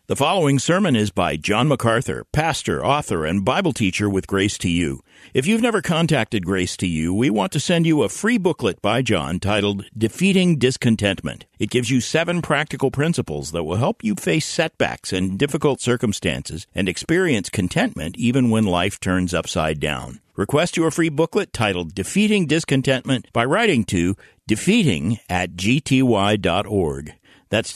The following sermon is by John MacArthur, pastor, author, and Bible teacher with Grace to You. If you've never contacted Grace to You, we want to send you a free booklet by John titled Defeating Discontentment. It gives you 7 practical principles that will help you face setbacks and difficult circumstances and experience contentment even when life turns upside down. Request your free booklet titled Defeating Discontentment by writing to defeating@gty.org. That's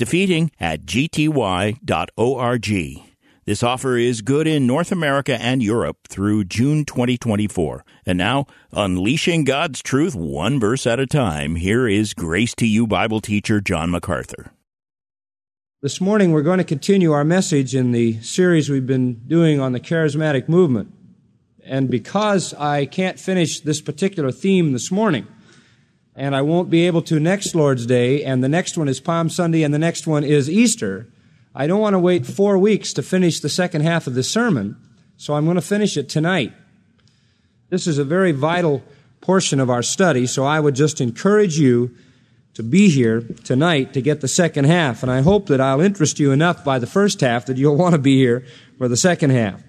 defeating@gty.org. This offer is good in North America and Europe through June 2024. And now, unleashing God's truth one verse at a time, here is Grace to You Bible teacher John MacArthur. This morning we're going to continue our message in the series we've been doing on the charismatic movement. And because I can't finish this particular theme this morning, and I won't be able to next Lord's Day, and the next one is Palm Sunday, and the next one is Easter, I don't want to wait 4 weeks to finish the second half of the sermon, so I'm going to finish it tonight. This is a very vital portion of our study, so I would just encourage you to be here tonight to get the second half, and I hope that I'll interest you enough by the first half that you'll want to be here for the second half.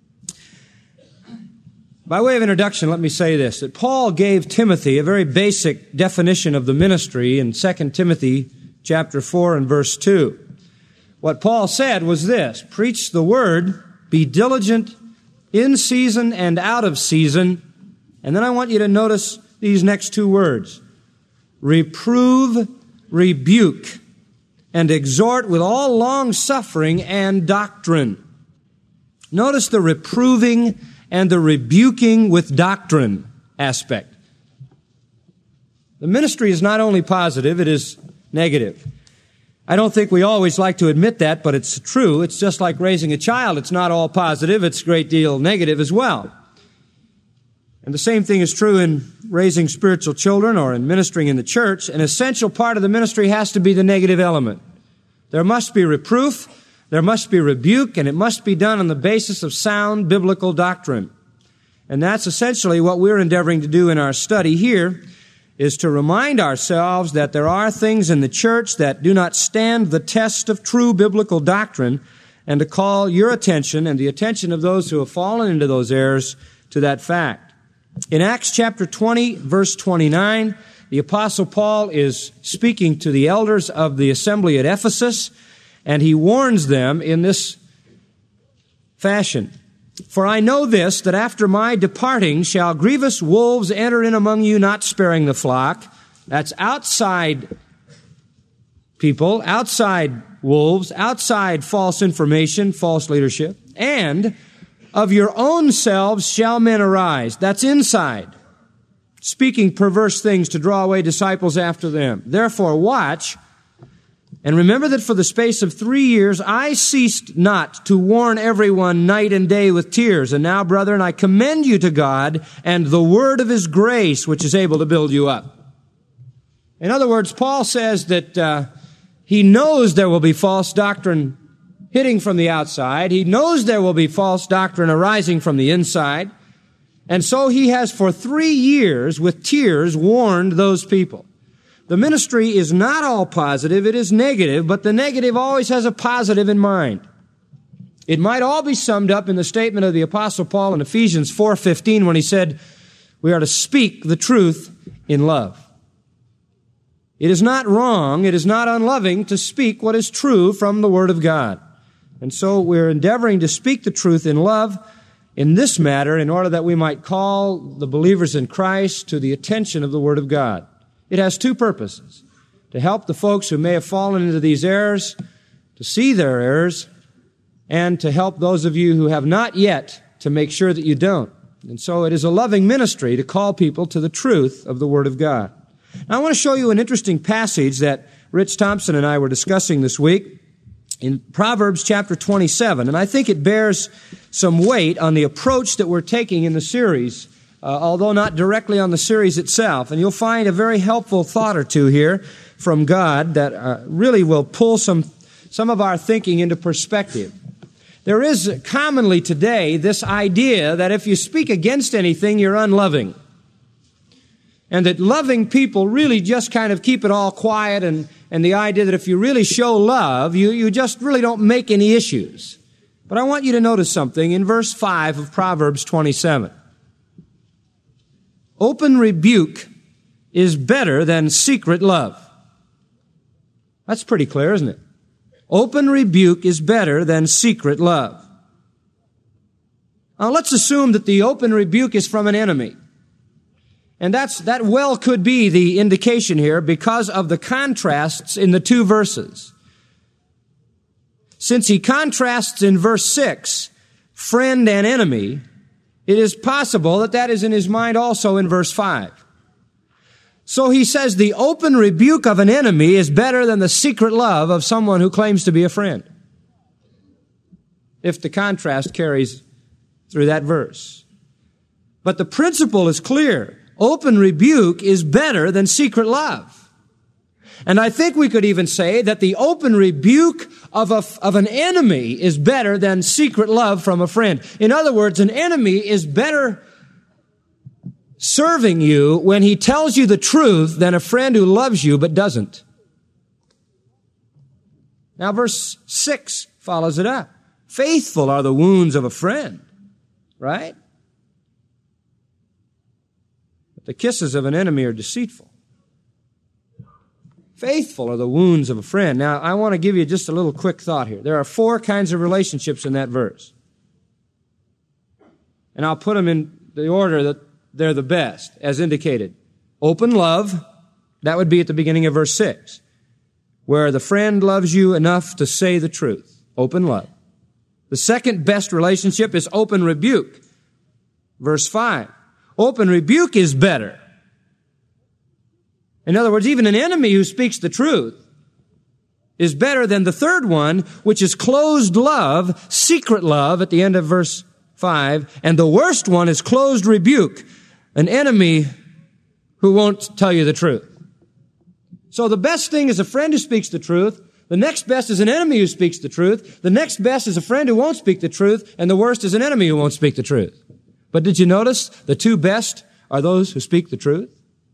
By way of introduction, let me say this, that Paul gave Timothy a very basic definition of the ministry in 2 Timothy chapter 4 and verse 2. What Paul said was this: preach the word, be diligent in season and out of season. And then I want you to notice these next 2 words: reprove, rebuke, and exhort with all long-suffering and doctrine. Notice the reproving and the rebuking with doctrine aspect. The ministry is not only positive, it is negative. I don't think we always like to admit that, but it's true. It's just like raising a child. It's not all positive. It's a great deal negative as well. And the same thing is true in raising spiritual children or in ministering in the church. An essential part of the ministry has to be the negative element. There must be reproof, there must be rebuke, and it must be done on the basis of sound biblical doctrine. And that's essentially what we're endeavoring to do in our study here, is to remind ourselves that there are things in the church that do not stand the test of true biblical doctrine, and to call your attention and the attention of those who have fallen into those errors to that fact. In Acts chapter 20, verse 29, the Apostle Paul is speaking to the elders of the assembly at Ephesus, and he warns them in this fashion: for I know this, that after my departing shall grievous wolves enter in among you, not sparing the flock. That's outside people, outside wolves, outside false information, false leadership. And of your own selves shall men arise. That's inside, speaking perverse things to draw away disciples after them. Therefore watch, and remember that for the space of 3 years I ceased not to warn everyone night and day with tears. And now, brethren, I commend you to God and the word of His grace, which is able to build you up. In other words, Paul says that he knows there will be false doctrine hitting from the outside. He knows there will be false doctrine arising from the inside. And so he has for 3 years with tears warned those people. The ministry is not all positive, it is negative, but the negative always has a positive in mind. It might all be summed up in the statement of the Apostle Paul in Ephesians 4:15 when he said, we are to speak the truth in love. It is not wrong, it is not unloving to speak what is true from the Word of God. And so we're endeavoring to speak the truth in love in this matter in order that we might call the believers in Christ to the attention of the Word of God. It has 2 purposes: to help the folks who may have fallen into these errors to see their errors, and to help those of you who have not yet to make sure that you don't. And so it is a loving ministry to call people to the truth of the Word of God. Now, I want to show you an interesting passage that Rich Thompson and I were discussing this week in Proverbs chapter 27, and I think it bears some weight on the approach that we're taking in the series, although not directly on the series itself. And you'll find a very helpful thought or two here from God that really will pull some of our thinking into perspective. There is commonly today this idea that if you speak against anything, you're unloving. And that loving people really just kind of keep it all quiet and and the idea that if you really show love, you just really don't make any issues. But I want you to notice something in verse 5 of Proverbs 27. Open rebuke is better than secret love. That's pretty clear, isn't it? Open rebuke is better than secret love. Now let's assume that the open rebuke is from an enemy. And that well could be the indication here because of the contrasts in the two verses. Since he contrasts in verse 6, friend and enemy, it is possible that that is in his mind also in verse 5. So he says the open rebuke of an enemy is better than the secret love of someone who claims to be a friend. If the contrast carries through that verse. But the principle is clear. Open rebuke is better than secret love. And I think we could even say that the open rebuke of an enemy is better than secret love from a friend. In other words, an enemy is better serving you when he tells you the truth than a friend who loves you but doesn't. Now verse 6 follows it up. Faithful are the wounds of a friend, right? But the kisses of an enemy are deceitful. Faithful are the wounds of a friend. Now, I want to give you just a little quick thought here. There are 4 kinds of relationships in that verse. And I'll put them in the order that they're the best, as indicated. Open love, that would be at the beginning of verse 6, where the friend loves you enough to say the truth. Open love. The second best relationship is open rebuke. Verse 5. Open rebuke is better. In other words, even an enemy who speaks the truth is better than the third one, which is closed love, secret love at the end of verse 5. And the worst one is closed rebuke, an enemy who won't tell you the truth. So the best thing is a friend who speaks the truth. The next best is an enemy who speaks the truth. The next best is a friend who won't speak the truth. And the worst is an enemy who won't speak the truth. But did you notice the 2 best are those who speak the truth?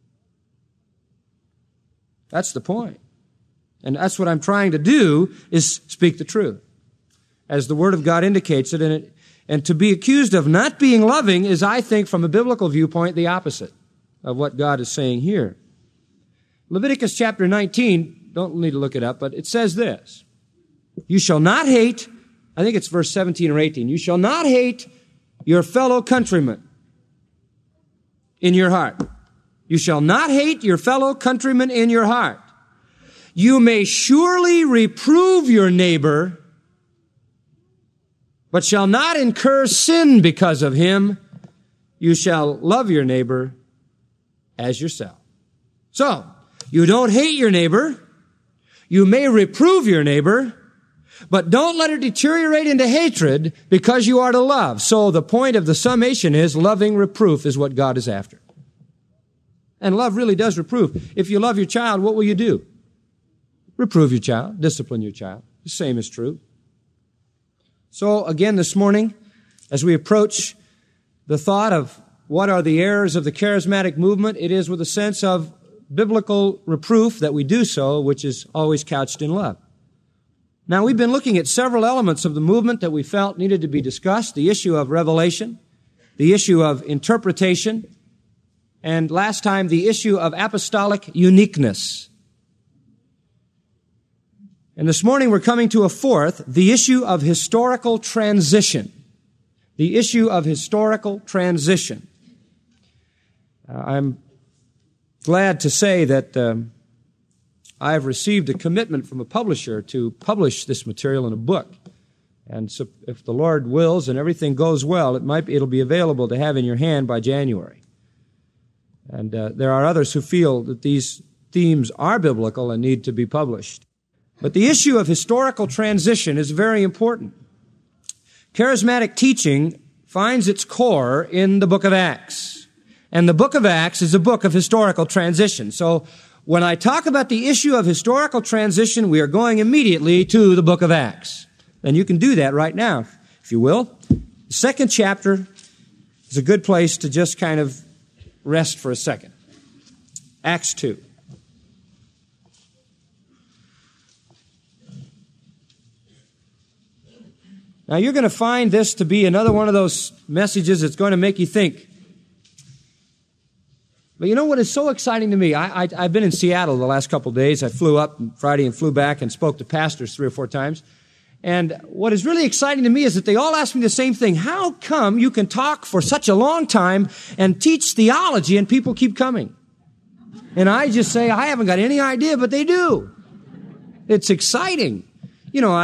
That's the point. And that's what I'm trying to do is speak the truth. As the Word of God indicates it. And to be accused of not being loving is, I think, from a biblical viewpoint, the opposite of what God is saying here. Leviticus chapter 19, don't need to look it up, but it says this. You shall not hate, I think it's verse 17 or 18, you shall not hate your fellow countrymen in your heart. You shall not hate your fellow countrymen in your heart. You may surely reprove your neighbor, but shall not incur sin because of him. You shall love your neighbor as yourself. So, you don't hate your neighbor. You may reprove your neighbor, but don't let it deteriorate into hatred because you are to love. So the point of the summation is loving reproof is what God is after. And love really does reprove. If you love your child, what will you do? Reprove your child, discipline your child. The same is true. So again this morning, as we approach the thought of what are the errors of the charismatic movement, it is with a sense of biblical reproof that we do so, which is always couched in love. Now, we've been looking at several elements of the movement that we felt needed to be discussed. The issue of revelation, the issue of interpretation, and last time, the issue of apostolic uniqueness. And this morning, we're coming to a fourth, the issue of historical transition. The issue of historical transition. I'm glad to say that I've received a commitment from a publisher to publish this material in a book. And so if the Lord wills and everything goes well, it'll be available to have in your hand by January. And there are others who feel that these themes are biblical and need to be published. But the issue of historical transition is very important. Charismatic teaching finds its core in the book of Acts. And the book of Acts is a book of historical transition. So when I talk about the issue of historical transition, we are going immediately to the book of Acts. And you can do that right now, if you will. The second chapter is a good place to just kind of rest for a second. Acts 2. Now, you're going to find this to be another one of those messages that's going to make you think. But you know what is so exciting to me? I've been in Seattle the last couple of days. I flew up on Friday and flew back and spoke to pastors 3 or 4 times. And what is really exciting to me is that they all ask me the same thing. How come you can talk for such a long time and teach theology and people keep coming? And I just say, I haven't got any idea, but they do. It's exciting. You know,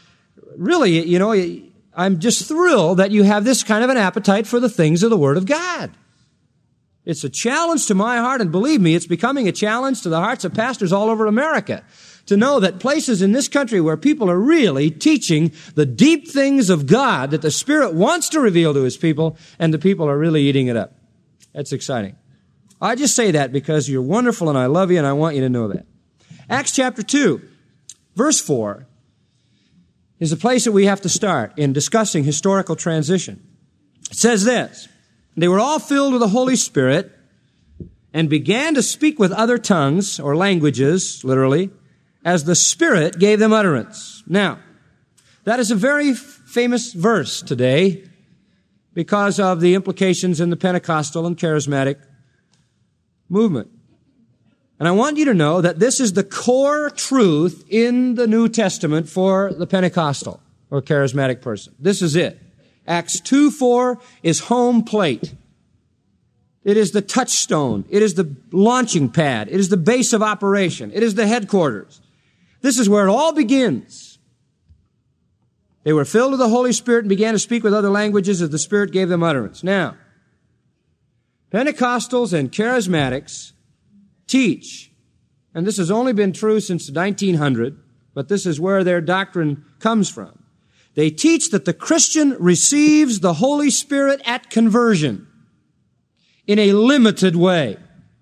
I'm just thrilled that you have this kind of an appetite for the things of the Word of God. It's a challenge to my heart, and believe me, it's becoming a challenge to the hearts of pastors all over America to know that places in this country where people are really teaching the deep things of God that the Spirit wants to reveal to His people, and the people are really eating it up. That's exciting. I just say that because you're wonderful and I love you and I want you to know that. Acts chapter 2, verse 4 is the place that we have to start in discussing historical transition. It says this, they were all filled with the Holy Spirit and began to speak with other tongues, or languages, literally, as the Spirit gave them utterance. Now, that is a very famous verse today because of the implications in the Pentecostal and charismatic movement. And I want you to know that this is the core truth in the New Testament for the Pentecostal or charismatic person. This is it. Acts 2:4 is home plate. It is the touchstone. It is the launching pad. It is the base of operation. It is the headquarters. This is where it all begins. They were filled with the Holy Spirit and began to speak with other languages as the Spirit gave them utterance. Now, Pentecostals and charismatics teach, and this has only been true since 1900, but this is where their doctrine comes from. They teach that the Christian receives the Holy Spirit at conversion in a limited way,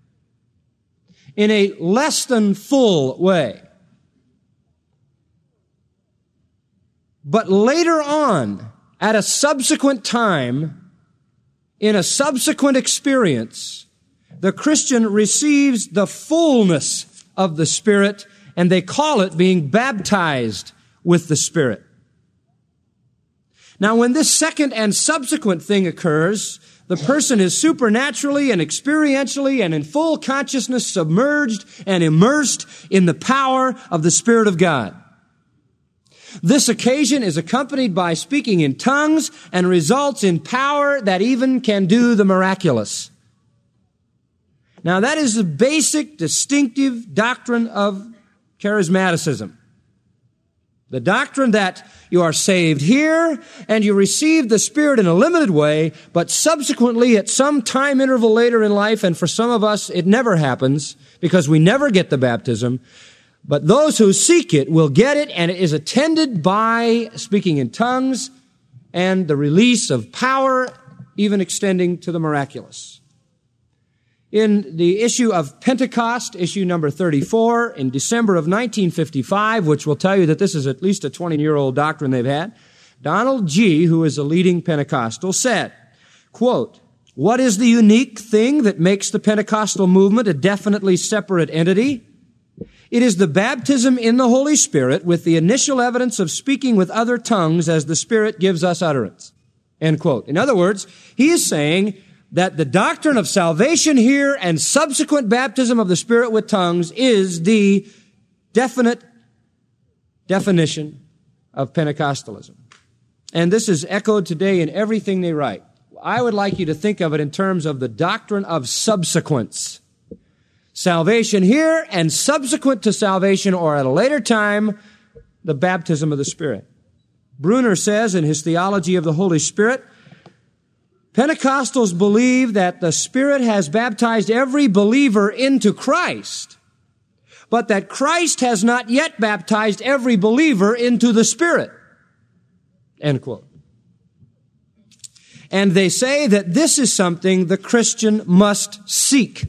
in a less than full way. But later on, at a subsequent time, in a subsequent experience, the Christian receives the fullness of the Spirit, and they call it being baptized with the Spirit. Now, when this second and subsequent thing occurs, the person is supernaturally and experientially and in full consciousness submerged and immersed in the power of the Spirit of God. This occasion is accompanied by speaking in tongues and results in power that even can do the miraculous. Now, that is the basic, distinctive doctrine of charismaticism. The doctrine that you are saved here and you receive the Spirit in a limited way, but subsequently at some time interval later in life, and for some of us it never happens because we never get the baptism, but those who seek it will get it, and it is attended by speaking in tongues and the release of power, even extending to the miraculous. In the issue of Pentecost, issue number 34, in December of 1955, which will tell you that this is at least a 20-year-old doctrine they've had, Donald G., who is a leading Pentecostal, said, quote, "What is the unique thing that makes the Pentecostal movement a definitely separate entity? It is the baptism in the Holy Spirit with the initial evidence of speaking with other tongues as the Spirit gives us utterance." End quote. In other words, he is saying that the doctrine of salvation here and subsequent baptism of the Spirit with tongues is the definite definition of Pentecostalism. And this is echoed today in everything they write. I would like you to think of it in terms of the doctrine of subsequence. Salvation here and subsequent to salvation, or at a later time, the baptism of the Spirit. Bruner says in his Theology of the Holy Spirit, Pentecostals believe that the Spirit has baptized every believer into Christ, but that Christ has not yet baptized every believer into the Spirit. End quote. And they say that this is something the Christian must seek.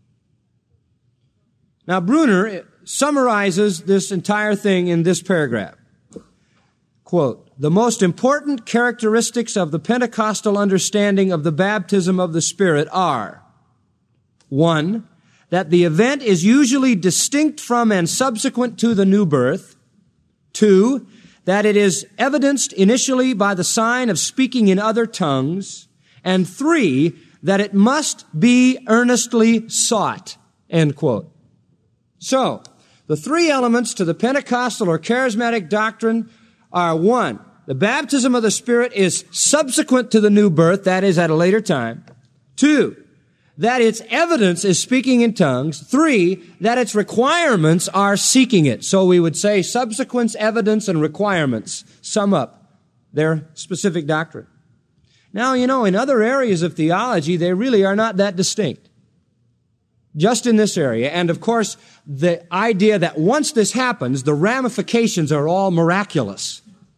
Now, Bruner summarizes this entire thing in this paragraph. Quote, "The most important characteristics of the Pentecostal understanding of the baptism of the Spirit are, 1, that the event is usually distinct from and subsequent to the new birth. 2, that it is evidenced initially by the sign of speaking in other tongues, and 3, that it must be earnestly sought, end quote. So, the 3 elements to the Pentecostal or charismatic doctrine are 1, the baptism of the Spirit is subsequent to the new birth, that is at a later time. 2, that its evidence is speaking in tongues. 3, that its requirements are seeking it. So we would say subsequence, evidence, and requirements sum up their specific doctrine. Now, in other areas of theology, they really are not that distinct. Just in this area. And of course, the idea that once this happens, the ramifications are all miraculous.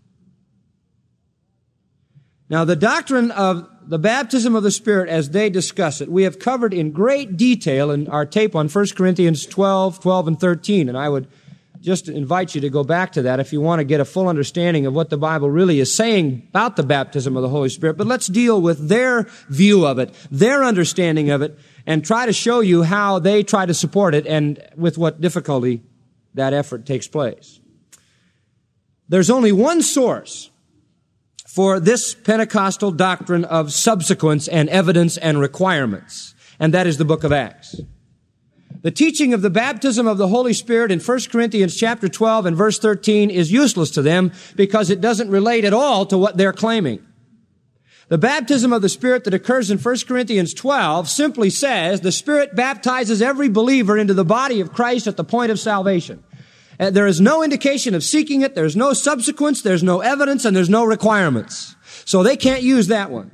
Now, the doctrine of the baptism of the Spirit, as they discuss it, we have covered in great detail in our tape on 1 Corinthians 12, and 13. And I would just invite you to go back to that if you want to get a full understanding of what the Bible really is saying about the baptism of the Holy Spirit. But let's deal with their view of it, their understanding of it, and try to show you how they try to support it and with what difficulty that effort takes place. There's only one source for this Pentecostal doctrine of subsequence and evidence and requirements, and that is the book of Acts. The teaching of the baptism of the Holy Spirit in 1 Corinthians chapter 12 and verse 13 is useless to them because it doesn't relate at all to what they're claiming. The baptism of the Spirit that occurs in 1 Corinthians 12 simply says the Spirit baptizes every believer into the body of Christ at the point of salvation. There is no indication of seeking it, there's no subsequence, there's no evidence, and there's no requirements. So they can't use that one.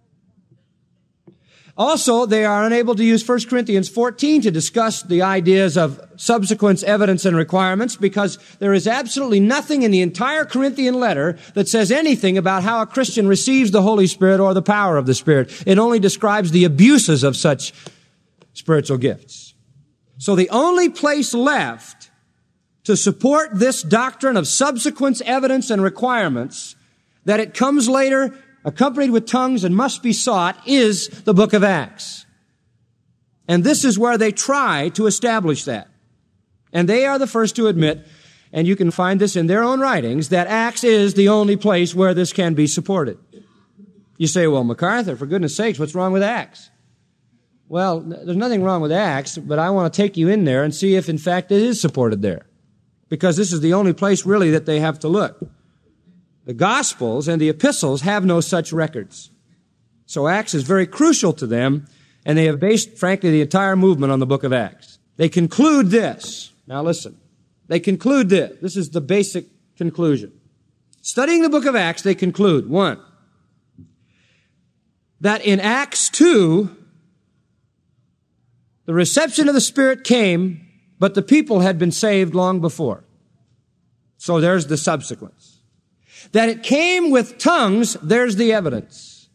Also, they are unable to use 1 Corinthians 14 to discuss the ideas of subsequence, evidence, and requirements because there is absolutely nothing in the entire Corinthian letter that says anything about how a Christian receives the Holy Spirit or the power of the Spirit. It only describes the abuses of such spiritual gifts. So the only place left to support this doctrine of subsequence, evidence, and requirements, that it comes later accompanied with tongues and must be sought, is the book of Acts. And this is where they try to establish that. And they are the first to admit, and you can find this in their own writings, that Acts is the only place where this can be supported. You say, well, MacArthur, for goodness sakes, what's wrong with Acts? Well, there's nothing wrong with Acts, but I want to take you in there and see if, in fact, it is supported there. Because this is the only place, really, that they have to look. The Gospels and the Epistles have no such records. So Acts is very crucial to them, and they have based, frankly, the entire movement on the book of Acts. They conclude this. Now listen. They conclude this. This is the basic conclusion. Studying the book of Acts, they conclude, 1, that in Acts 2, the reception of the Spirit came, but the people had been saved long before. So there's the subsequence. That it came with tongues, there's the evidence.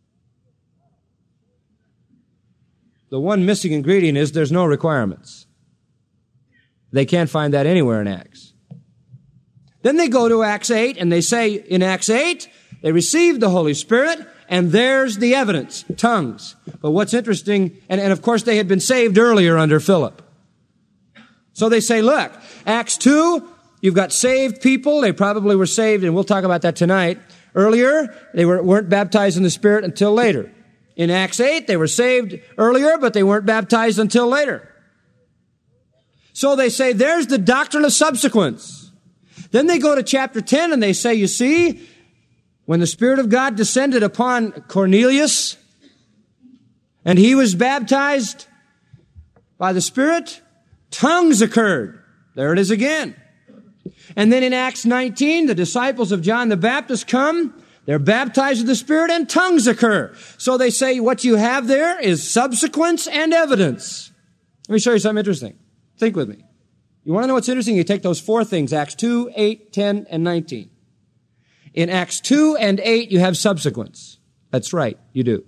The one missing ingredient is there's no requirements. They can't find that anywhere in Acts. Then they go to Acts 8 and they say in Acts 8, they received the Holy Spirit and there's the evidence, tongues. But what's interesting, and of course they had been saved earlier under Philip. So they say, look, Acts 2, you've got saved people. They probably were saved, and we'll talk about that tonight. Earlier, they weren't baptized in the Spirit until later. In Acts 8, they were saved earlier, but they weren't baptized until later. So they say, there's the doctrine of subsequence. Then they go to chapter 10, and they say, you see, when the Spirit of God descended upon Cornelius, and he was baptized by the Spirit, tongues occurred. There it is again. And then in Acts 19, the disciples of John the Baptist come, they're baptized with the Spirit, and tongues occur. So they say what you have there is subsequence and evidence. Let me show you something interesting. Think with me. You want to know what's interesting? You take those 4 things, Acts 2, 8, 10, and 19. In Acts 2 and 8, you have subsequence. That's right, you do.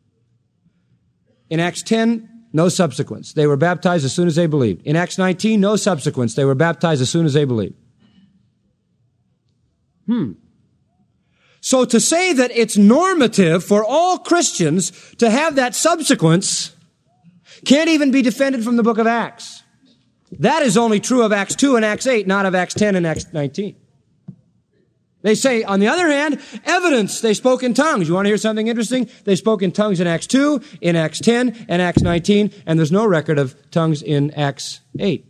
In Acts 10, no subsequence. They were baptized as soon as they believed. In Acts 19, no subsequence. They were baptized as soon as they believed. So to say that it's normative for all Christians to have that subsequence can't even be defended from the book of Acts. That is only true of Acts 2 and Acts 8, not of Acts 10 and Acts 19. They say, on the other hand, evidence, they spoke in tongues. You want to hear something interesting? They spoke in tongues in Acts 2, in Acts 10, and Acts 19, and there's no record of tongues in Acts 8.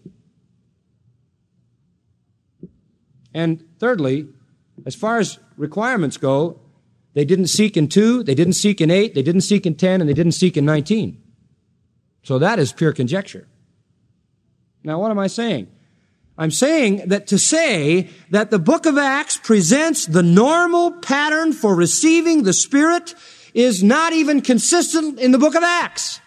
And thirdly, as far as requirements go, they didn't seek in 2, they didn't seek in 8, they didn't seek in 10, and they didn't seek in 19. So that is pure conjecture. Now, what am I saying? I'm saying that to say that the book of Acts presents the normal pattern for receiving the Spirit is not even consistent in the book of Acts.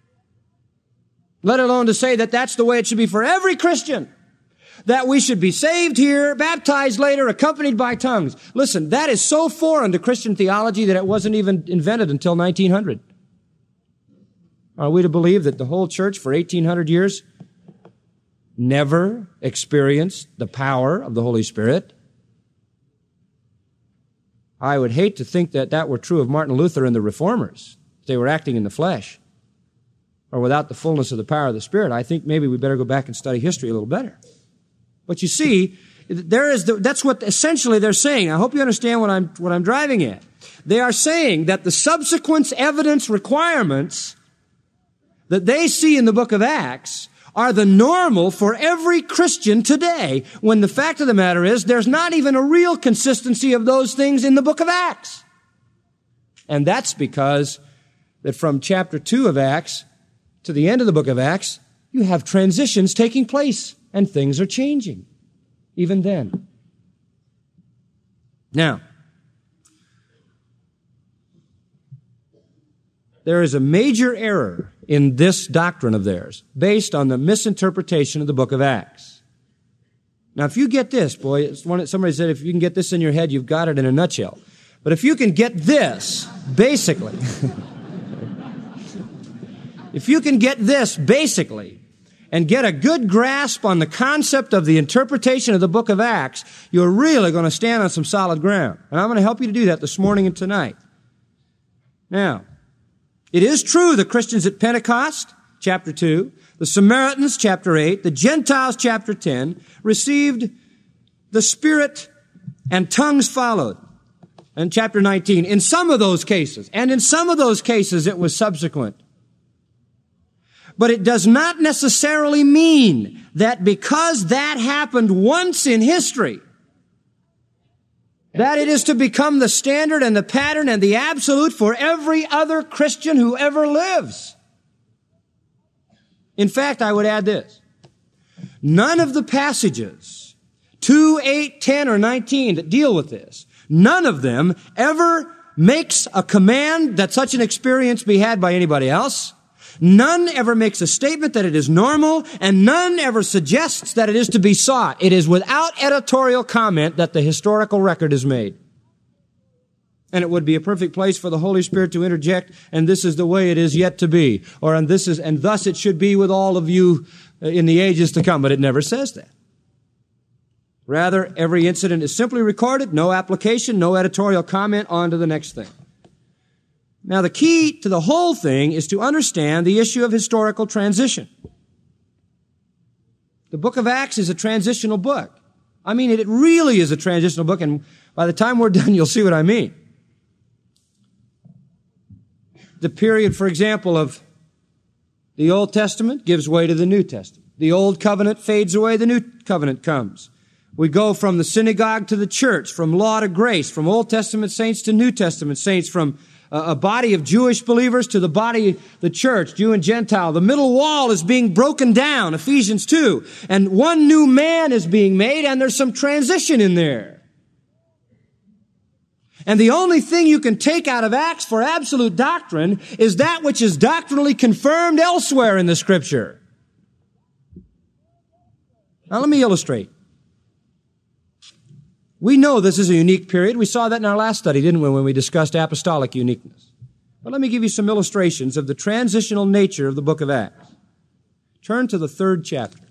Let alone to say that that's the way it should be for every Christian. That we should be saved here, baptized later, accompanied by tongues. Listen, that is so foreign to Christian theology that it wasn't even invented until 1900. Are we to believe that the whole church for 1800 years never experienced the power of the Holy Spirit? I would hate to think that that were true of Martin Luther and the Reformers. They were acting in the flesh or without the fullness of the power of the Spirit. I think maybe we better go back and study history a little better. But you see, that's what essentially they're saying. I hope you understand what I'm driving at. They are saying that the subsequent evidence requirements that they see in the book of Acts are the normal for every Christian today, when the fact of the matter is there's not even a real consistency of those things in the book of Acts. And that's because that from chapter 2 of Acts to the end of the book of Acts, you have transitions taking place and things are changing even then. Now, there is a major error in this doctrine of theirs based on the misinterpretation of the book of Acts. Now, if you get this, boy, somebody said if you can get this in your head, you've got it in a nutshell. But if you can get this, basically, if you can get this, basically, and get a good grasp on the concept of the interpretation of the book of Acts, you're really going to stand on some solid ground. And I'm going to help you to do that this morning and tonight. Now, it is true the Christians at Pentecost, chapter 2, the Samaritans, chapter 8, the Gentiles, chapter 10, received the Spirit and tongues followed. And chapter 19, in some of those cases, and in some of those cases it was subsequent. But it does not necessarily mean that because that happened once in history, that it is to become the standard and the pattern and the absolute for every other Christian who ever lives. In fact, I would add this. None of the passages, 2, 8, 10, or 19 that deal with this, none of them ever makes a command that such an experience be had by anybody else. None ever makes a statement that it is normal, and none ever suggests that it is to be sought. It is without editorial comment that the historical record is made. And it would be a perfect place for the Holy Spirit to interject, and this is the way it is yet to be, and thus it should be with all of you in the ages to come, but it never says that. Rather, every incident is simply recorded, no application, no editorial comment, on to the next thing. Now, the key to the whole thing is to understand the issue of historical transition. The book of Acts is a transitional book. I mean, it really is a transitional book, and by the time we're done, you'll see what I mean. The period, for example, of the Old Testament gives way to the New Testament. The Old Covenant fades away, the New Covenant comes. We go from the synagogue to the church, from law to grace, from Old Testament saints to New Testament saints, from a body of Jewish believers to the body, the church, Jew and Gentile. The middle wall is being broken down, Ephesians 2. And one new man is being made, and there's some transition in there. And the only thing you can take out of Acts for absolute doctrine is that which is doctrinally confirmed elsewhere in the Scripture. Now let me illustrate. We know this is a unique period. We saw that in our last study, didn't we, when we discussed apostolic uniqueness. But let me give you some illustrations of the transitional nature of the book of Acts. Turn to the 3rd chapter.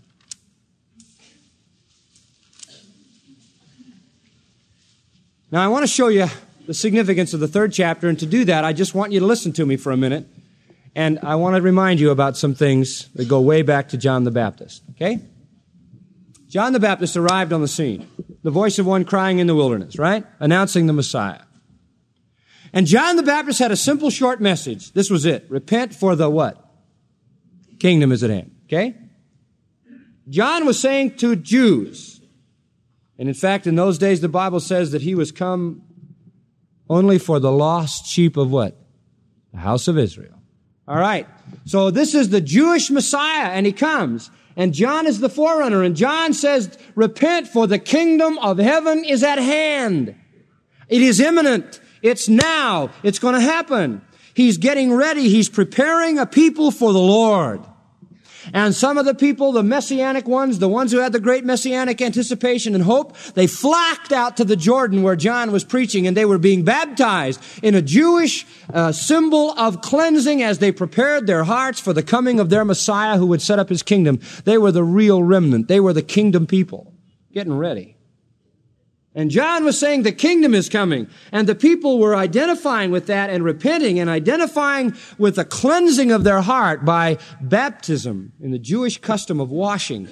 Now, I want to show you the significance of the 3rd chapter, and to do that, I just want you to listen to me for a minute, and I want to remind you about some things that go way back to John the Baptist, okay? John the Baptist arrived on the scene. The voice of one crying in the wilderness, right? Announcing the Messiah. And John the Baptist had a simple, short message. This was it. Repent, for the what? Kingdom is at hand. Okay? John was saying to Jews, and in fact, in those days, the Bible says that he was come only for the lost sheep of what? The house of Israel. All right. So this is the Jewish Messiah, and he comes. And John is the forerunner, and John says, repent, for the kingdom of heaven is at hand. It is imminent. It's now. It's going to happen. He's getting ready. He's preparing a people for the Lord. And some of the people, the messianic ones, the ones who had the great messianic anticipation and hope, they flocked out to the Jordan where John was preaching, and they were being baptized in a Jewish symbol of cleansing as they prepared their hearts for the coming of their Messiah who would set up his kingdom. They were the real remnant. They were the kingdom people getting ready. And John was saying the kingdom is coming. And the people were identifying with that and repenting and identifying with the cleansing of their heart by baptism in the Jewish custom of washing.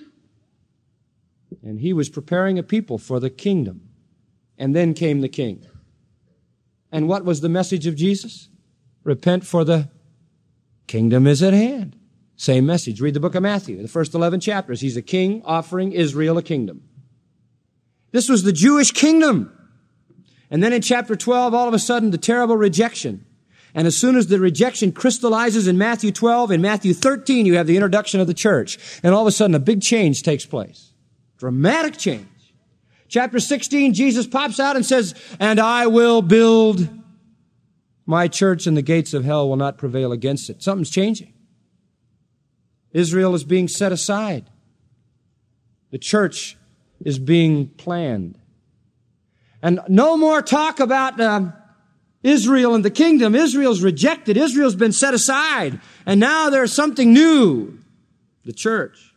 And he was preparing a people for the kingdom. And then came the king. And what was the message of Jesus? Repent, for the kingdom is at hand. Same message. Read the book of Matthew, the first 11 chapters. He's a king offering Israel a kingdom. This was the Jewish kingdom. And then in chapter 12, all of a sudden, the terrible rejection. And as soon as the rejection crystallizes in Matthew 12, in Matthew 13, you have the introduction of the church. And all of a sudden, a big change takes place. Dramatic change. Chapter 16, Jesus pops out and says, and I will build my church, and the gates of hell will not prevail against it. Something's changing. Israel is being set aside. The church is being planned. And no more talk about Israel and the kingdom. Israel's rejected. Israel's been set aside. And now there's something new. The church.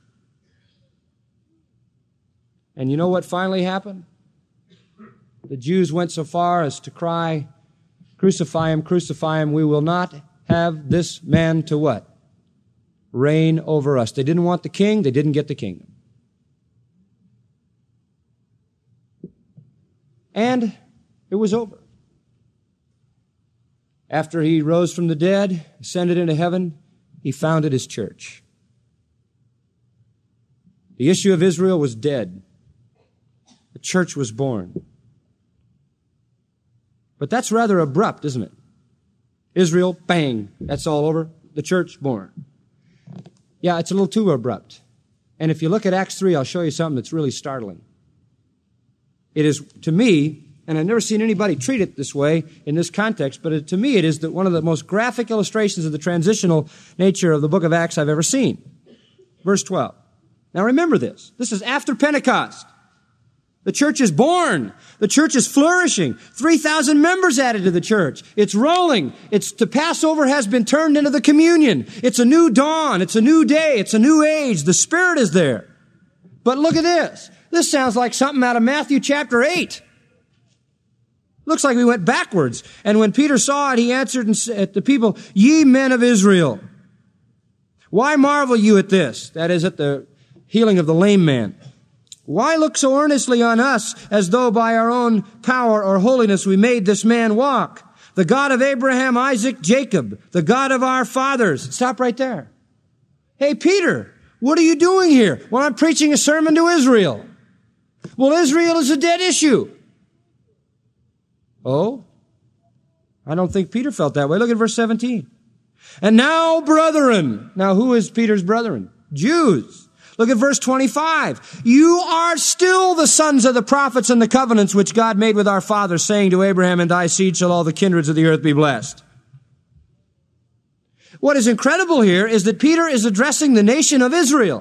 And you know what finally happened? The Jews went so far as to cry, crucify him, crucify him. We will not have this man to what? Reign over us. They didn't want the king. They didn't get the kingdom. And it was over. After he rose from the dead, ascended into heaven, he founded his church. The issue of Israel was dead. The church was born. But that's rather abrupt, isn't it? Israel, bang, that's all over. The church born. Yeah, it's a little too abrupt. And if you look at Acts 3, I'll show you something that's really startling. It is, to me, and I've never seen anybody treat it this way in this context, but to me it is one of the most graphic illustrations of the transitional nature of the book of Acts I've ever seen. Verse 12. Now remember this. This is after Pentecost. The church is born. The church is flourishing. 3,000 members added to the church. It's rolling. The Passover has been turned into the communion. It's a new dawn. It's a new day. It's a new age. The Spirit is there. But look at this. This sounds like something out of Matthew chapter 8. Looks like we went backwards. And when Peter saw it, he answered and said to the people, ye men of Israel, why marvel you at this? That is, at the healing of the lame man. Why look so earnestly on us as though by our own power or holiness we made this man walk? The God of Abraham, Isaac, Jacob, the God of our fathers. Stop right there. Hey, Peter, what are you doing here? Well, I'm preaching a sermon to Israel. Well, Israel is a dead issue. Oh? I don't think Peter felt that way. Look at verse 17. And now, brethren. Now, who is Peter's brethren? Jews. Look at verse 25. You are still the sons of the prophets and the covenants which God made with our fathers, saying to Abraham, in thy seed shall all the kindreds of the earth be blessed. What is incredible here is that Peter is addressing the nation of Israel.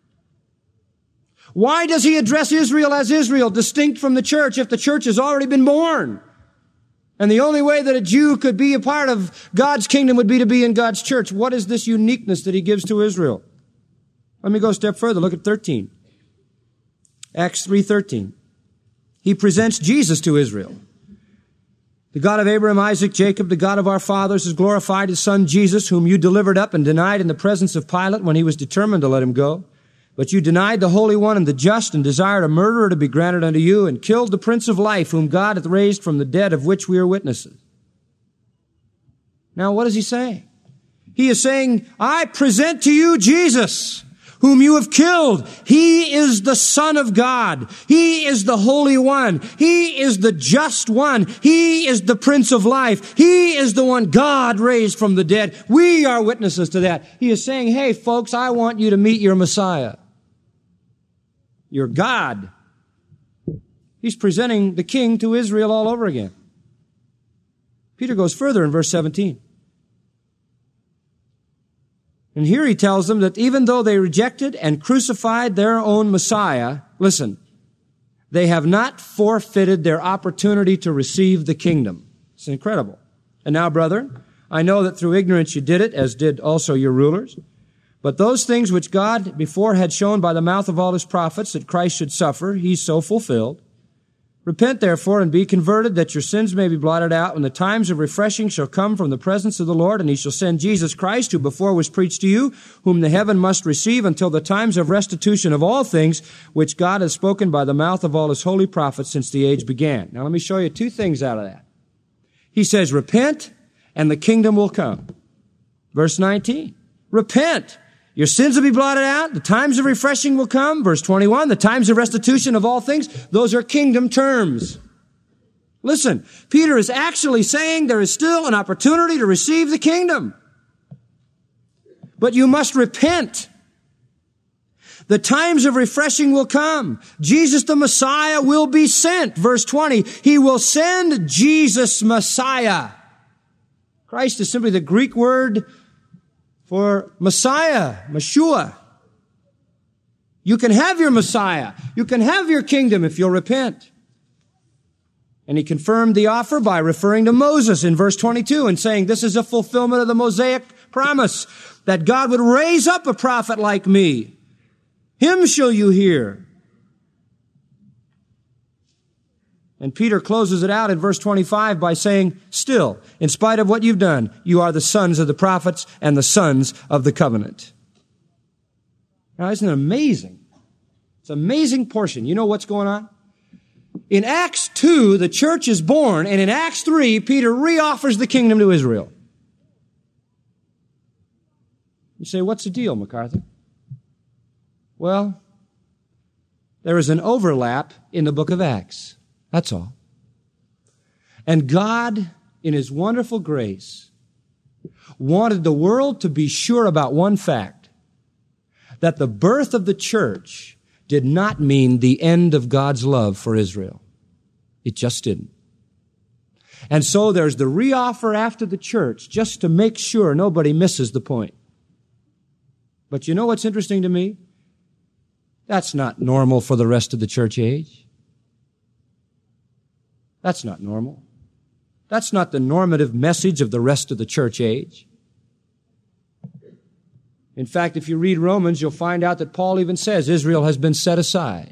Why does he address Israel as Israel, distinct from the church, if the church has already been born? And the only way that a Jew could be a part of God's kingdom would be to be in God's church. What is this uniqueness that he gives to Israel? Let me go a step further. Look at 13. Acts 3:13. He presents Jesus to Israel. The God of Abraham, Isaac, Jacob, the God of our fathers, has glorified his son Jesus, whom you delivered up and denied in the presence of Pilate when he was determined to let him go. But you denied the Holy One and the just, and desired a murderer to be granted unto you, and killed the Prince of Life, whom God hath raised from the dead, of which we are witnesses. Now, what is he saying? He is saying, I present to you Jesus, whom you have killed. He is the Son of God. He is the Holy One. He is the just one. He is the Prince of Life. He is the one God raised from the dead. We are witnesses to that. He is saying, hey, folks, I want you to meet your Messiah, your God. He's presenting the King to Israel all over again. Peter goes further in verse 17. And here he tells them that even though they rejected and crucified their own Messiah, listen, they have not forfeited their opportunity to receive the kingdom. It's incredible. And now, brethren, I know that through ignorance you did it, as did also your rulers. But those things which God before had shown by the mouth of all his prophets that Christ should suffer, he so fulfilled. Repent, therefore, and be converted, that your sins may be blotted out, when the times of refreshing shall come from the presence of the Lord, and he shall send Jesus Christ, who before was preached to you, whom the heaven must receive until the times of restitution of all things, which God has spoken by the mouth of all his holy prophets since the age began. Now let me show you two things out of that. He says, repent, and the kingdom will come. Verse 19, repent. Your sins will be blotted out. The times of refreshing will come. Verse 21, the times of restitution of all things. Those are kingdom terms. Listen, Peter is actually saying there is still an opportunity to receive the kingdom. But you must repent. The times of refreshing will come. Jesus the Messiah will be sent. Verse 20, he will send Jesus Messiah. Christ is simply the Greek word for Messiah, Meshua. You can have your Messiah. You can have your kingdom if you'll repent. And he confirmed the offer by referring to Moses in verse 22 and saying, this is a fulfillment of the Mosaic promise that God would raise up a prophet like me. Him shall you hear. And Peter closes it out in verse 25 by saying, still, in spite of what you've done, you are the sons of the prophets and the sons of the covenant. Now, isn't it amazing? It's an amazing portion. You know what's going on? In Acts 2, the church is born, and in Acts 3, Peter reoffers the kingdom to Israel. You say, what's the deal, MacArthur? Well, there is an overlap in the book of Acts. That's all. And God, in his wonderful grace, wanted the world to be sure about one fact, that the birth of the church did not mean the end of God's love for Israel. It just didn't. And so there's the reoffer after the church, just to make sure nobody misses the point. But you know what's interesting to me? That's not normal for the rest of the church age. That's not normal. That's not the normative message of the rest of the church age. In fact, if you read Romans, you'll find out that Paul even says Israel has been set aside.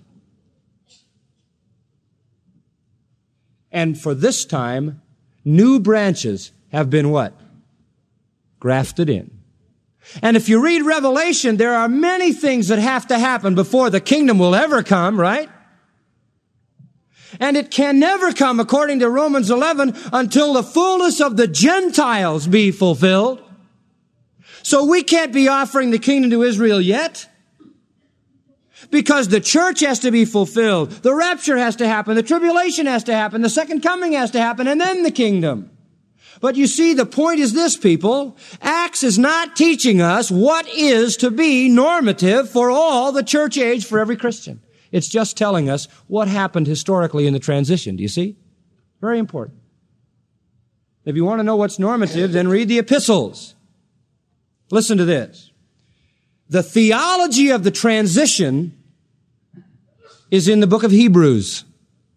And for this time, new branches have been what? Grafted in. And if you read Revelation, there are many things that have to happen before the kingdom will ever come, right? And it can never come, according to Romans 11, until the fullness of the Gentiles be fulfilled. So we can't be offering the kingdom to Israel yet, because the church has to be fulfilled. The rapture has to happen. The tribulation has to happen. The second coming has to happen, and then the kingdom. But you see, the point is this, people. Acts is not teaching us what is to be normative for all the church age for every Christian. It's just telling us what happened historically in the transition. Do you see? Very important. If you want to know what's normative, then read the epistles. Listen to this. The theology of the transition is in the book of Hebrews.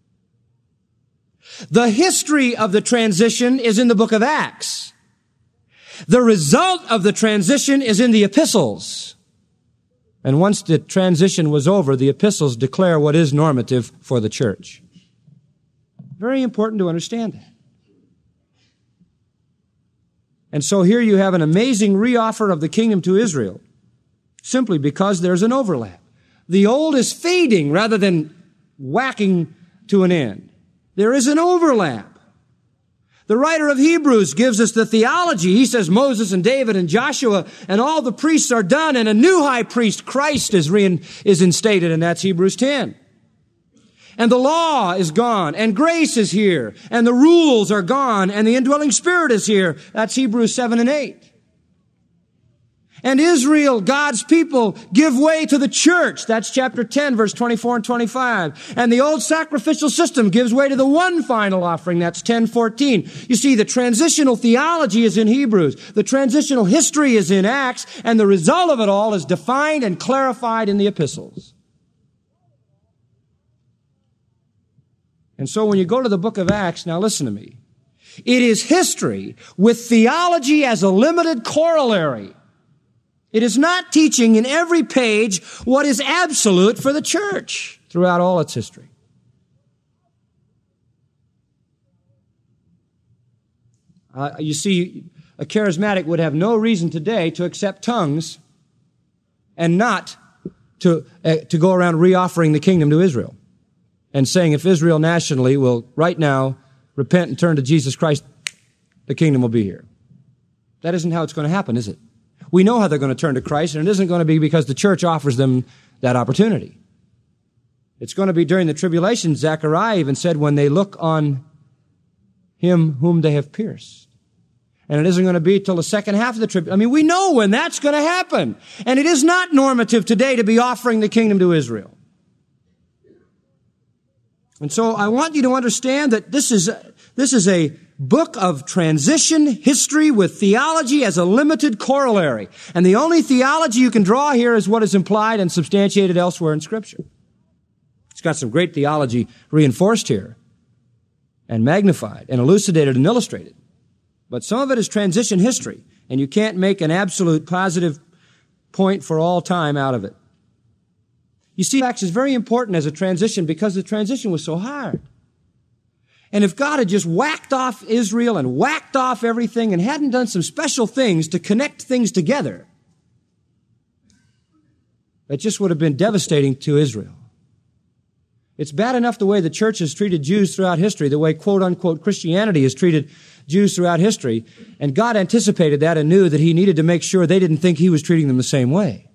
The history of the transition is in the book of Acts. The result of the transition is in the epistles. And once the transition was over, the epistles declare what is normative for the church. Very important to understand that. And so here you have an amazing reoffer of the kingdom to Israel, simply because there's an overlap. The old is fading rather than whacking to an end. There is an overlap. The writer of Hebrews gives us the theology. He says Moses and David and Joshua and all the priests are done, and a new high priest, Christ, is instated, and that's Hebrews 10. And the law is gone, and grace is here, and the rules are gone, and the indwelling Spirit is here. That's Hebrews 7 and 8. And Israel, God's people, give way to the church. That's chapter 10, verse 24 and 25. And the old sacrificial system gives way to the one final offering. That's 10:14. You see, the transitional theology is in Hebrews. The transitional history is in Acts. And the result of it all is defined and clarified in the epistles. And so when you go to the book of Acts, now listen to me. It is history with theology as a limited corollary. It is not teaching in every page what is absolute for the church throughout all its history. You see, a charismatic would have no reason today to accept tongues and not to go around reoffering the kingdom to Israel and saying if Israel nationally will right now repent and turn to Jesus Christ, the kingdom will be here. That isn't how it's going to happen, is it? We know how they're going to turn to Christ, and it isn't going to be because the church offers them that opportunity. It's going to be during the tribulation. Zechariah even said, when they look on him whom they have pierced. And it isn't going to be till the second half of the tribulation. I mean, we know when that's going to happen. And it is not normative today to be offering the kingdom to Israel. And so I want you to understand that this is a book of transition history with theology as a limited corollary. And the only theology you can draw here is what is implied and substantiated elsewhere in Scripture. It's got some great theology reinforced here and magnified and elucidated and illustrated. But some of it is transition history, and you can't make an absolute positive point for all time out of it. You see, Acts is very important as a transition because the transition was so hard. And if God had just whacked off Israel and whacked off everything and hadn't done some special things to connect things together, that just would have been devastating to Israel. It's bad enough the way the church has treated Jews throughout history, the way quote-unquote Christianity has treated Jews throughout history, and God anticipated that and knew that He needed to make sure they didn't think He was treating them the same way.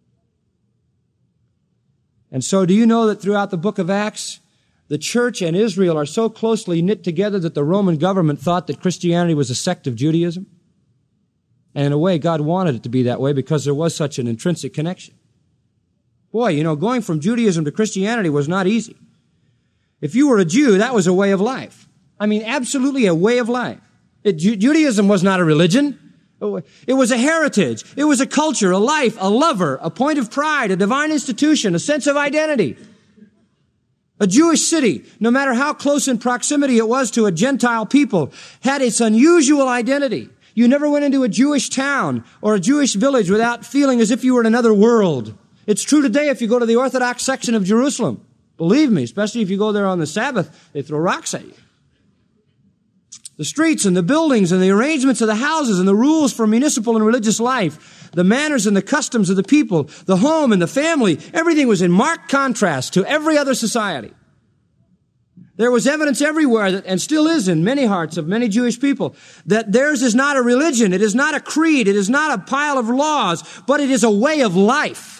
And so do you know that throughout the book of Acts, the church and Israel are so closely knit together that the Roman government thought that Christianity was a sect of Judaism? And in a way, God wanted it to be that way because there was such an intrinsic connection. Boy, you know, going from Judaism to Christianity was not easy. If you were a Jew, that was a way of life. I mean, absolutely a way of life. Judaism was not a religion. It was a heritage. It was a culture, a life, a lover, a point of pride, a divine institution, a sense of identity. A Jewish city, no matter how close in proximity it was to a Gentile people, had its unusual identity. You never went into a Jewish town or a Jewish village without feeling as if you were in another world. It's true today if you go to the Orthodox section of Jerusalem. Believe me, especially if you go there on the Sabbath, they throw rocks at you. The streets and the buildings and the arrangements of the houses and the rules for municipal and religious life, the manners and the customs of the people, the home and the family, everything was in marked contrast to every other society. There was evidence everywhere, that, and still is in many hearts of many Jewish people, that theirs is not a religion, it is not a creed, it is not a pile of laws, but it is a way of life.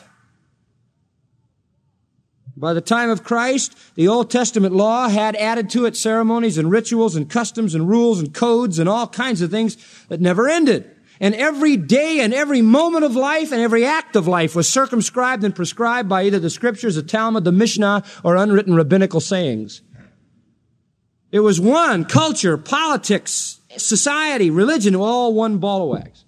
By the time of Christ, the Old Testament law had added to it ceremonies and rituals and customs and rules and codes and all kinds of things that never ended. And every day and every moment of life and every act of life was circumscribed and prescribed by either the Scriptures, the Talmud, the Mishnah, or unwritten rabbinical sayings. It was one culture, politics, society, religion, all one ball of wax.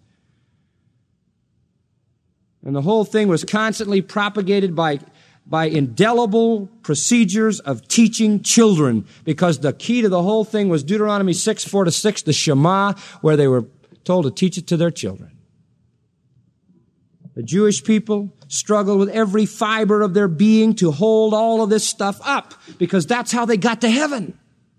And the whole thing was constantly propagated by indelible procedures of teaching children, because the key to the whole thing was Deuteronomy 6:4-6, the Shema, where they were told to teach it to their children. The Jewish people struggled with every fiber of their being to hold all of this stuff up, because that's how they got to heaven.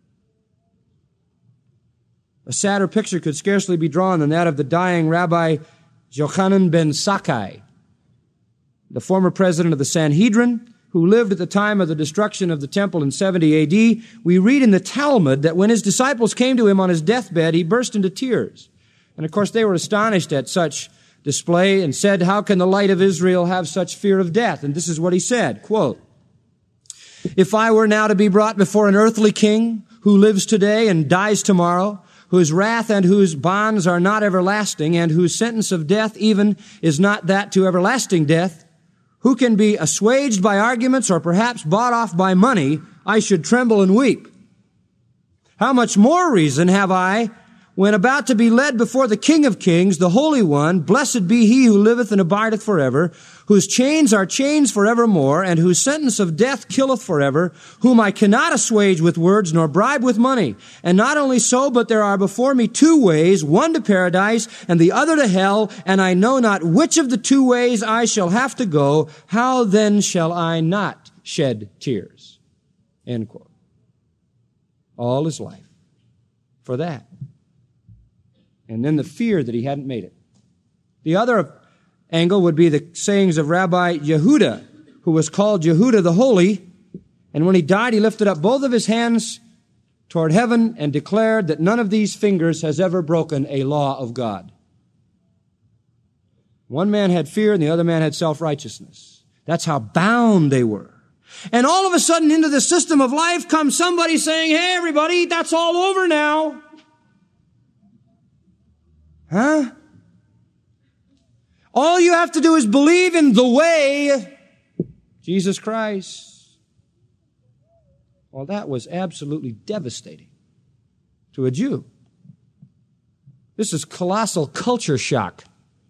A sadder picture could scarcely be drawn than that of the dying Rabbi Yochanan ben Zakkai. the former president of the Sanhedrin, who lived at the time of the destruction of the temple in 70 A.D., we read in the Talmud that when his disciples came to him on his deathbed, he burst into tears. And of course, they were astonished at such display and said, "How can the light of Israel have such fear of death?" And this is what he said, quote, "If I were now to be brought before an earthly king who lives today and dies tomorrow, whose wrath and whose bonds are not everlasting, and whose sentence of death even is not that to everlasting death, who can be assuaged by arguments or perhaps bought off by money, I should tremble and weep. How much more reason have I when about to be led before the King of Kings, the Holy One, blessed be he who liveth and abideth forever, whose chains are chains forevermore, and whose sentence of death killeth forever, whom I cannot assuage with words nor bribe with money. And not only so, but there are before me two ways, one to paradise and the other to hell, and I know not which of the two ways I shall have to go. How then shall I not shed tears?" End quote. All his life for that. And then the fear that he hadn't made it. The other angle would be the sayings of Rabbi Yehuda, who was called Yehuda the Holy. And when he died, he lifted up both of his hands toward heaven and declared that none of these fingers has ever broken a law of God. One man had fear and the other man had self-righteousness. That's how bound they were. And all of a sudden into the system of life comes somebody saying, "Hey, everybody, that's all over now." Huh? All you have to do is believe in the way, Jesus Christ. Well, that was absolutely devastating to a Jew. This is colossal culture shock.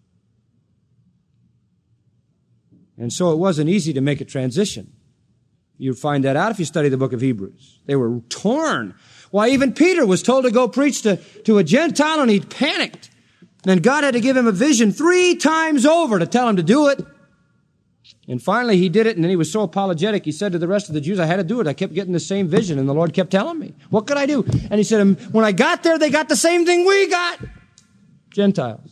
And so it wasn't easy to make a transition. You find that out if you study the book of Hebrews. They were torn. Why, even Peter was told to go preach to a Gentile, and he panicked. And God had to give him a vision 3 times over to tell him to do it. And finally he did it, and then he was so apologetic, he said to the rest of the Jews, "I had to do it. I kept getting the same vision, and the Lord kept telling me. What could I do?" And he said, "When I got there, they got the same thing we got. Gentiles."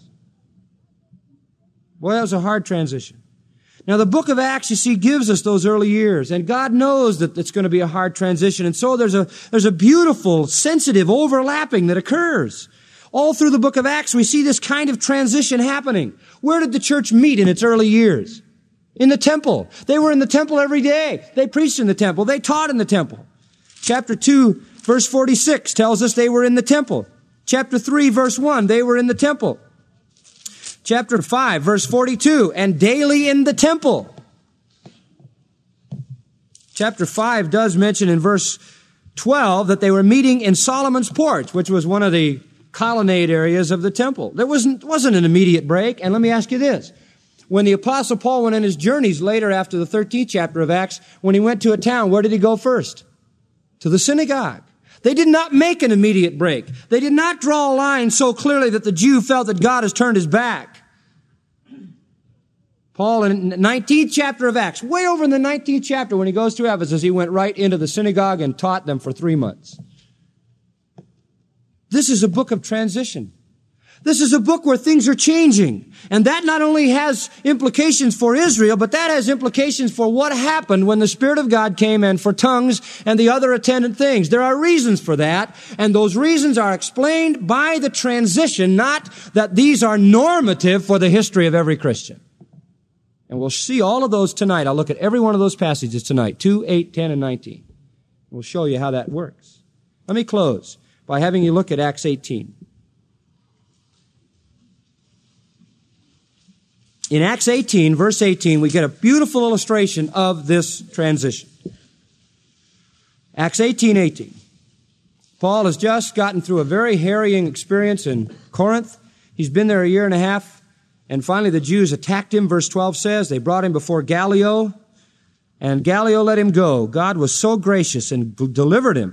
Boy, that was a hard transition. Now, the book of Acts, you see, gives us those early years, and God knows that it's going to be a hard transition. And so there's a beautiful, sensitive overlapping that occurs. All through the book of Acts, we see this kind of transition happening. Where did the church meet in its early years? In the temple. They were in the temple every day. They preached in the temple. They taught in the temple. Chapter 2, verse 46 tells us they were in the temple. Chapter 3, verse 1, they were in the temple. Chapter 5, verse 42, and daily in the temple. Chapter 5 does mention in verse 12 that they were meeting in Solomon's porch, which was one of the colonnade areas of the temple. There wasn't an immediate break. And let me ask you this. When the Apostle Paul went on his journeys later after the 13th chapter of Acts, when he went to a town, where did he go first? To the synagogue. They did not make an immediate break. They did not draw a line so clearly that the Jew felt that God has turned his back. Paul, in the 19th chapter of Acts, way over in the 19th chapter, when he goes to Ephesus, he went right into the synagogue and taught them for 3 months. This is a book of transition. This is a book where things are changing. And that not only has implications for Israel, but that has implications for what happened when the Spirit of God came and for tongues and the other attendant things. There are reasons for that, and those reasons are explained by the transition, not that these are normative for the history of every Christian. And we'll see all of those tonight. I'll look at every one of those passages tonight, 2, 8, 10, and 19. We'll show you how that works. Let me close by having you look at Acts 18. In Acts 18, verse 18, we get a beautiful illustration of this transition. Acts 18:18. Paul has just gotten through a very harrying experience in Corinth. He's been there a year and a half, and finally the Jews attacked him. Verse 12 says they brought him before Gallio, and Gallio let him go. God was so gracious and delivered him.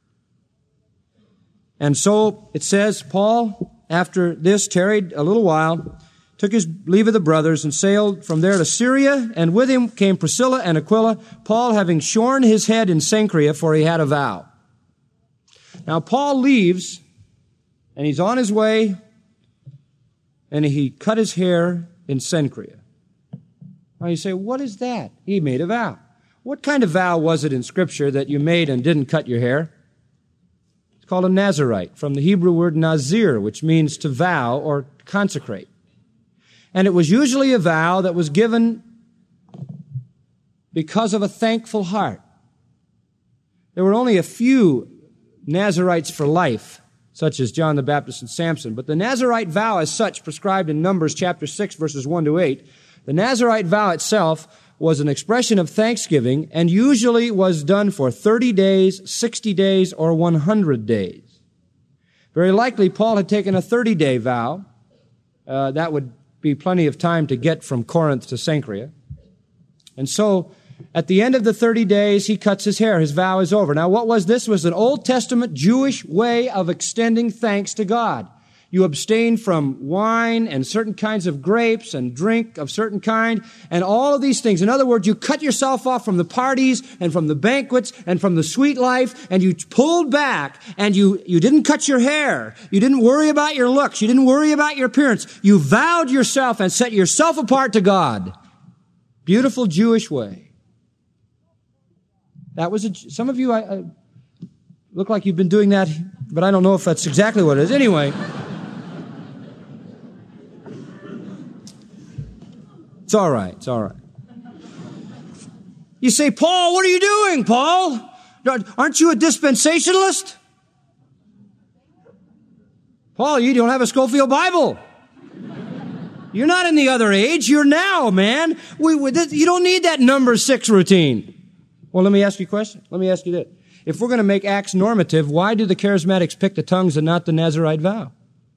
And so it says, Paul, after this, tarried a little while, took his leave of the brothers, and sailed from there to Syria, and with him came Priscilla and Aquila, Paul having shorn his head in Cenchrea, for he had a vow. Now Paul leaves, and he's on his way, and he cut his hair in Cenchrea. Now you say, what is that? He made a vow. What kind of vow was it in Scripture that you made and didn't cut your hair? It's called a Nazirite, from the Hebrew word nazir, which means to vow or consecrate. And it was usually a vow that was given because of a thankful heart. There were only a few Nazirites for life, such as John the Baptist and Samson. But the Nazirite vow as such, prescribed in Numbers chapter 6, verses 1 to 8, the Nazirite vow itself was an expression of thanksgiving and usually was done for 30 days, 60 days, or 100 days. Very likely, Paul had taken a 30-day vow. That would be plenty of time to get from Corinth to Cenchrea. And so, at the end of the 30 days, he cuts his hair. His vow is over. Now, what was this? It was an Old Testament Jewish way of extending thanks to God. You abstain from wine and certain kinds of grapes and drink of certain kind and all of these things. In other words, you cut yourself off from the parties and from the banquets and from the sweet life, and you pulled back, and you didn't cut your hair. You didn't worry about your looks. You didn't worry about your appearance. You vowed yourself and set yourself apart to God. Beautiful Jewish way. That was some of you look like you've been doing that, but I don't know if that's exactly what it is. Anyway, it's all right. It's all right. You say, Paul, what are you doing, Paul? Aren't you a dispensationalist? Paul, you don't have a Scofield Bible. You're not in the other age. You're now, man. You don't need that number 6 routine. Well, let me ask you a question. Let me ask you this. If we're going to make Acts normative, why do the charismatics pick the tongues and not the Nazirite vow?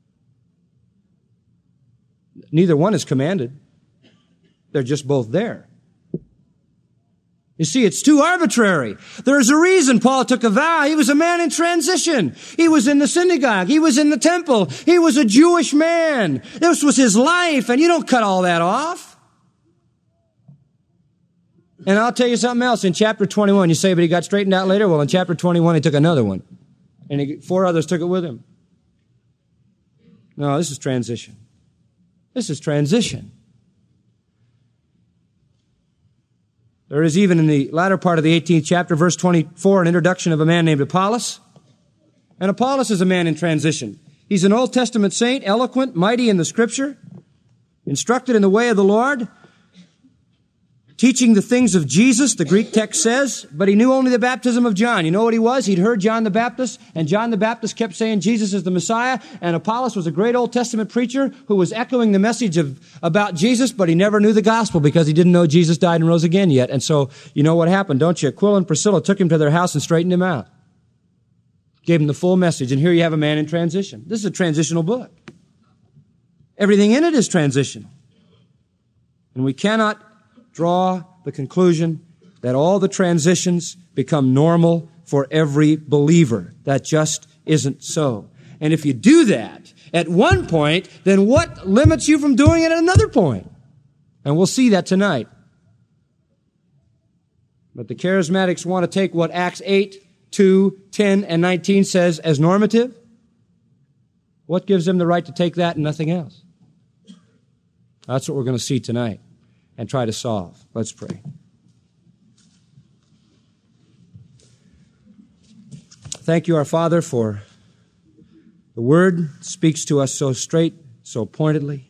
Neither one is commanded. They're just both there. You see, it's too arbitrary. There's a reason Paul took a vow. He was a man in transition. He was in the synagogue. He was in the temple. He was a Jewish man. This was his life, and you don't cut all that off. And I'll tell you something else. In chapter 21, you say, but he got straightened out later. Well, in chapter 21, he took another one. And 4 others took it with him. No, this is transition. This is transition. There is even in the latter part of the 18th chapter, verse 24, an introduction of a man named Apollos. And Apollos is a man in transition. He's an Old Testament saint, eloquent, mighty in the Scripture, instructed in the way of the Lord, teaching the things of Jesus, the Greek text says, but he knew only the baptism of John. You know what he was? He'd heard John the Baptist, and John the Baptist kept saying Jesus is the Messiah, and Apollos was a great Old Testament preacher who was echoing the message about Jesus, but he never knew the gospel because he didn't know Jesus died and rose again yet. And so, you know what happened, don't you? Aquila and Priscilla took him to their house and straightened him out. Gave him the full message, and here you have a man in transition. This is a transitional book. Everything in it is transitional. And we cannot draw the conclusion that all the transitions become normal for every believer. That just isn't so. And if you do that at one point, then what limits you from doing it at another point? And we'll see that tonight. But the charismatics want to take what Acts 8, 2, 10, and 19 says as normative. What gives them the right to take that and nothing else? That's what we're going to see tonight and try to solve. Let's pray. Thank you, our Father, for the Word speaks to us so straight, so pointedly.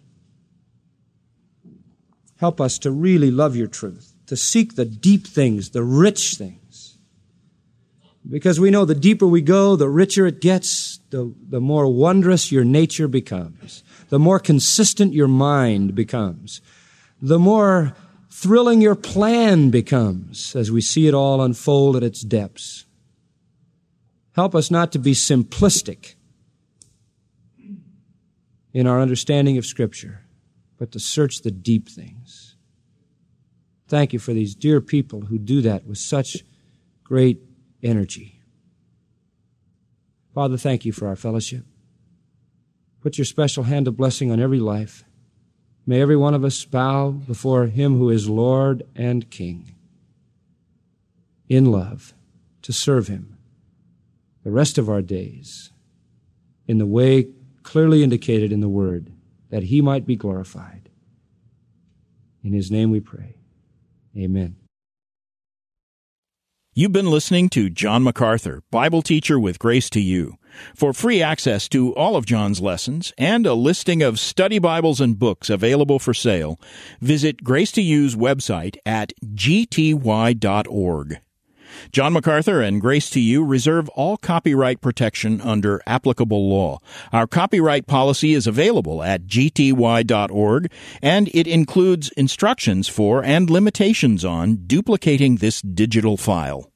Help us to really love your truth, to seek the deep things, the rich things. Because we know the deeper we go, the richer it gets, the more wondrous your nature becomes, the more consistent your mind becomes, the more thrilling your plan becomes as we see it all unfold at its depths. Help us not to be simplistic in our understanding of Scripture, but to search the deep things. Thank you for these dear people who do that with such great energy. Father, thank you for our fellowship. Put your special hand of blessing on every life. May every one of us bow before Him who is Lord and King in love to serve Him the rest of our days in the way clearly indicated in the Word, that He might be glorified. In His name we pray. Amen. You've been listening to John MacArthur, Bible teacher with Grace to You. For free access to all of John's lessons and a listing of study Bibles and books available for sale, visit Grace to You's website at gty.org. John MacArthur and Grace to You reserve all copyright protection under applicable law. Our copyright policy is available at gty.org, and it includes instructions for and limitations on duplicating this digital file.